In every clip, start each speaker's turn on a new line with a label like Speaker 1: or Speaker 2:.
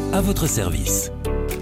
Speaker 1: À votre service.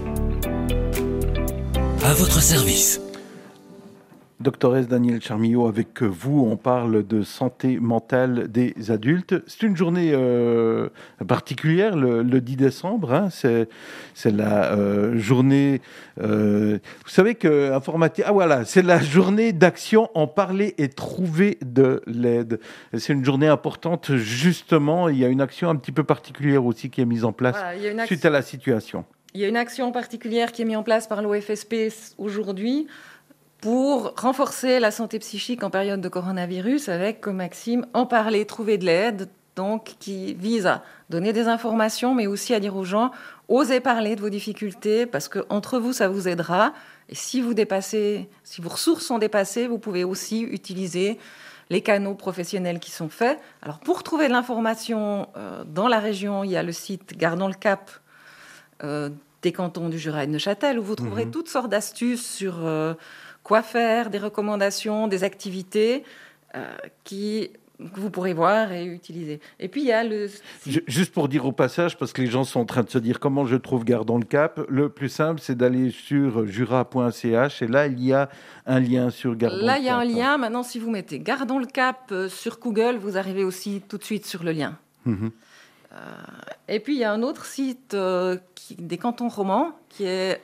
Speaker 1: À votre service.
Speaker 2: Doctoresse Danielle Charmillot, avec vous, on parle de santé mentale des adultes. C'est une journée particulière, le 10 décembre. Hein, c'est la journée... vous savez que informatique... Ah voilà, c'est la journée d'action en parler et trouver de l'aide. C'est une journée importante, justement. Il y a une action un petit peu particulière aussi qui est mise en place suite à la situation.
Speaker 3: Il y a une action particulière qui est mise en place par l'OFSP aujourd'hui pour renforcer la santé psychique en période de coronavirus avec, comme maxime, en parler, trouver de l'aide, donc qui vise à donner des informations, mais aussi à dire aux gens, osez parler de vos difficultés, parce qu'entre vous, ça vous aidera. Et si vos ressources sont dépassées, vous pouvez aussi utiliser les canaux professionnels qui sont faits. Alors, pour trouver de l'information dans la région, il y a le site Gardons le Cap des cantons du Jura et de Neuchâtel, où vous trouverez toutes sortes d'astuces sur... quoi faire, des recommandations, des activités que vous pourrez voir et utiliser. Et puis, il y a le...
Speaker 2: Juste pour dire au passage, parce que les gens sont en train de se dire comment je trouve Gardons le Cap, le plus simple, c'est d'aller sur jura.ch et là, il y a un lien sur Gardons le Cap.
Speaker 3: Là, il y a un lien. Maintenant, si vous mettez Gardons le Cap sur Google, vous arrivez aussi tout de suite sur le lien. Et puis, il y a un autre site des cantons romans qui est...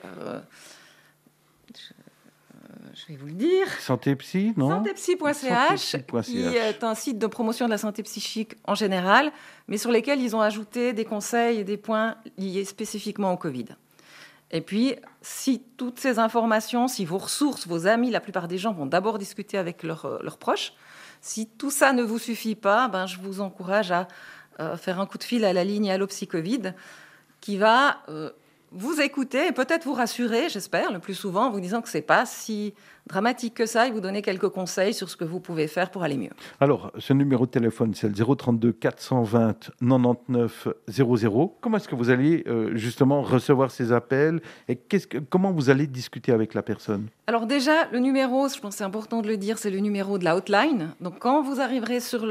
Speaker 3: je vais vous le dire.
Speaker 2: Santé Psy, non ?
Speaker 3: Santépsy.ch, qui est un site de promotion de la santé psychique en général, mais sur lesquels ils ont ajouté des conseils et des points liés spécifiquement au Covid. Et puis, si toutes ces informations, si vos ressources, vos amis, la plupart des gens vont d'abord discuter avec leurs proches, si tout ça ne vous suffit pas, je vous encourage à faire un coup de fil à la ligne Allo Psy Covid, qui va... vous écoutez et peut-être vous rassurer, j'espère, le plus souvent, en vous disant que ce n'est pas si dramatique que ça et vous donner quelques conseils sur ce que vous pouvez faire pour aller mieux.
Speaker 2: Alors, ce numéro de téléphone, c'est le 032 420 99 00. Comment est-ce que vous allez justement recevoir ces appels et comment vous allez discuter avec la personne ?
Speaker 3: Alors déjà, le numéro, je pense que c'est important de le dire, c'est le numéro de la hotline. Donc quand vous arriverez sur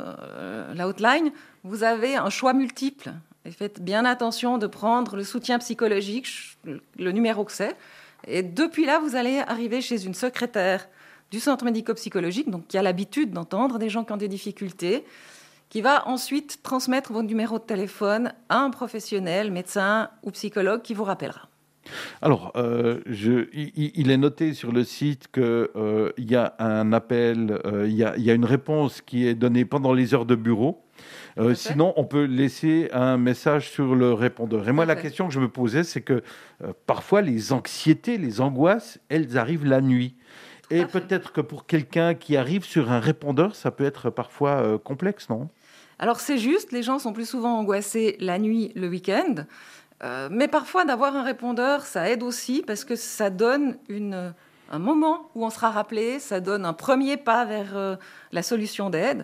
Speaker 3: la hotline, vous avez un choix multiple. Et faites bien attention de prendre le soutien psychologique, le numéro que c'est. Et depuis là, vous allez arriver chez une secrétaire du centre médico-psychologique, donc qui a l'habitude d'entendre des gens qui ont des difficultés, qui va ensuite transmettre votre numéro de téléphone à un professionnel, médecin ou psychologue qui vous rappellera.
Speaker 2: Alors, il est noté sur le site qu'il y a un appel, il y a une réponse qui est donnée pendant les heures de bureau. Sinon, on peut laisser un message sur le répondeur. Et moi, la question que je me posais, c'est que parfois, les anxiétés, les angoisses, elles arrivent la nuit. Et peut-être que pour quelqu'un qui arrive sur un répondeur, ça peut être parfois complexe, non ?
Speaker 3: Alors, c'est juste, les gens sont plus souvent angoissés la nuit, le week-end. Mais parfois, d'avoir un répondeur, ça aide aussi parce que ça donne un moment où on sera rappelé, ça donne un premier pas vers la solution d'aide.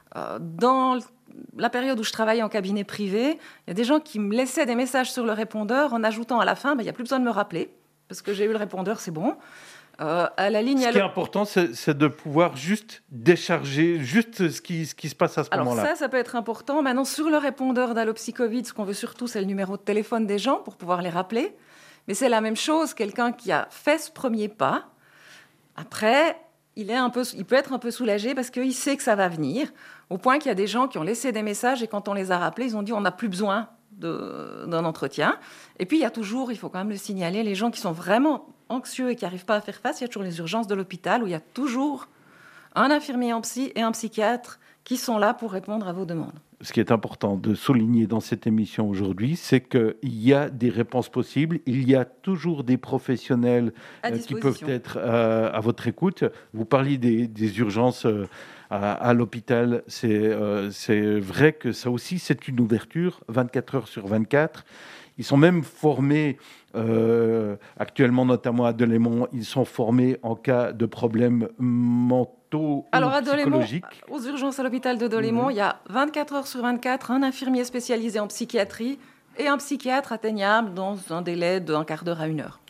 Speaker 3: Dans la période où je travaillais en cabinet privé, il y a des gens qui me laissaient des messages sur le répondeur en ajoutant à la fin, il n'y a plus besoin de me rappeler, parce que j'ai eu le répondeur, c'est bon. À la ligne,
Speaker 2: ce qui est important, c'est de pouvoir juste décharger juste ce qui se passe à ce moment-là.
Speaker 3: Alors ça peut être important. Maintenant, sur le répondeur d'Allo Psy Covid, ce qu'on veut surtout, c'est le numéro de téléphone des gens pour pouvoir les rappeler. Mais c'est la même chose, quelqu'un qui a fait ce premier pas, après... il peut être un peu soulagé parce qu'il sait que ça va venir, au point qu'il y a des gens qui ont laissé des messages et quand on les a rappelés, ils ont dit on n'a plus besoin d'un entretien. Et puis il faut quand même le signaler, les gens qui sont vraiment anxieux et qui n'arrivent pas à faire face, il y a toujours les urgences de l'hôpital où il y a toujours un infirmier en psy et un psychiatre qui sont là pour répondre à vos demandes.
Speaker 2: Ce qui est important de souligner dans cette émission aujourd'hui, c'est qu'il y a des réponses possibles. Il y a toujours des professionnels qui peuvent être à votre écoute. Vous parliez des urgences à l'hôpital. C'est vrai que ça aussi, c'est une ouverture 24 heures sur 24. Ils sont même formés, actuellement notamment à Delémont, ils sont formés en cas de problèmes mentaux.
Speaker 3: Alors à Delémont, aux urgences à l'hôpital de Delémont, il y a 24 heures sur 24 un infirmier spécialisé en psychiatrie et un psychiatre atteignable dans un délai d'un quart d'heure à 1 heure.